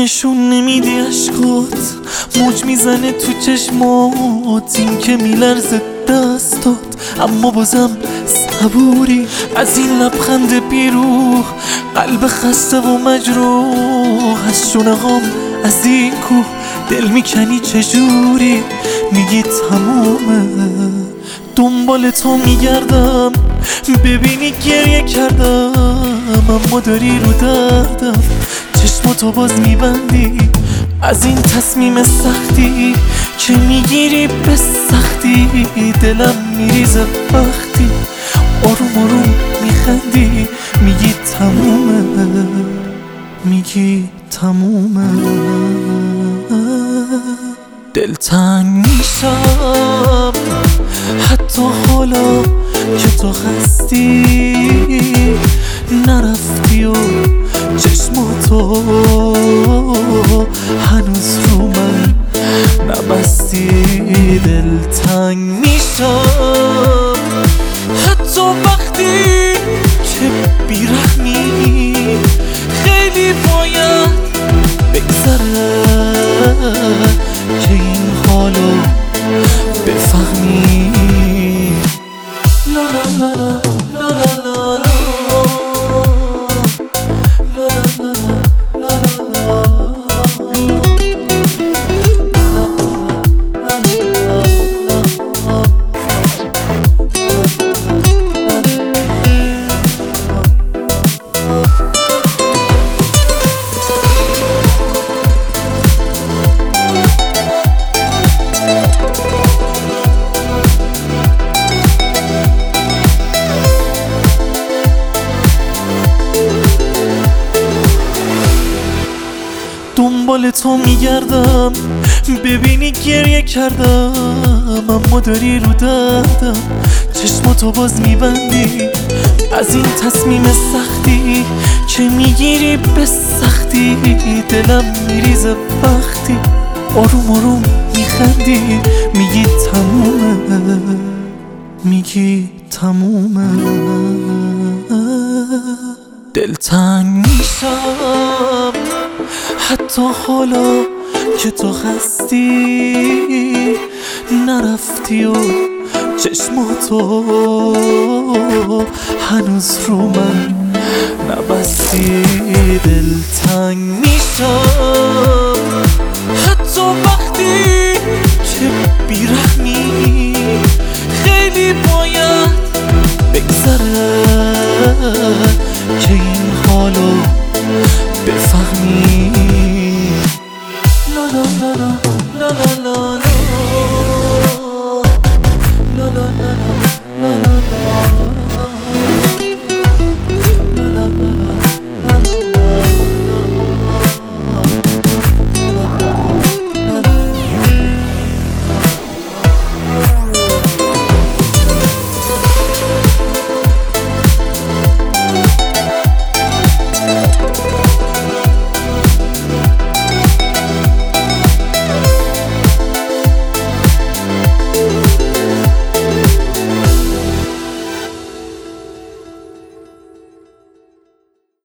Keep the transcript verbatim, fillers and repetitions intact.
نشون نمیدی عشقات، موج میزنه تو چشمات، این که میلرزه دستات اما بازم صبوری. از این لبخند بیروح قلب خسته و مجروح، از شونهام از این کوه دل میکنی چجوری؟ میگی تمومه، دنبال تو میگردم ببینی گریه کردم، اما داری رو دردم چشماتو باز میبندی. از این تصمیم سختی که میگیری به سختی، دلم میریزه وقتی آروم آروم میخندی. میگی تمومه، میگی تمومه. دلتنگ میشم حتی حالا که تو خستی، نرفتی و چشماتو هنوز رو من نبستی. دلتنگ میشم حتی وقتی که بیرحمی، خیلی باید بگذره که این حالو بفهمی. لا لا لا لا لا لا لا دنبال تو میگردم ببینی گریه کردم، اما داری رو دردم چشماتو باز میبندی. از این تصمیم سختی که میگیری به سختی، دلم میریزه وقتی آروم آروم میخندی. میگی تمومه، میگی تمومه. دلتنگ میشم حتی حالا که تو خستی، نرفتی و چشماتو هنوز رو من نبستی. دلتنگ میشم حتی وقتی که بیرحمی، خیلی باید بگذره